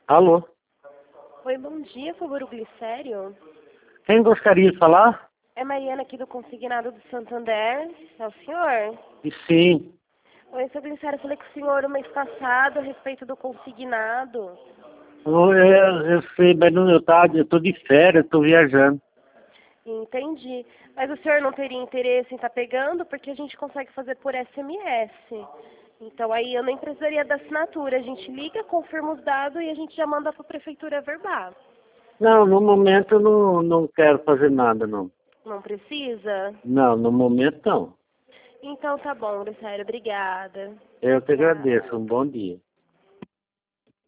Alô? Oi, bom dia, por favor, o Glicério. Quem gostaria de falar? É Mariana aqui do Consignado do Santander. É o senhor? E sim. Oi, seu Glicério, eu falei com o senhor no mês passado a respeito do consignado. Eu sei, mas não, eu tô de férias, tô viajando. Entendi. Mas o senhor não teria interesse em estar pegando, porque a gente consegue fazer por SMS. Então aí eu nem precisaria da assinatura. A gente liga, confirma os dados e a gente já manda para a prefeitura verbal. Não, no momento eu não quero fazer nada, não. Não precisa? Não, no momento não. Então tá bom, Glicério. Obrigada. Eu te Tchau. agradeço. Um bom dia.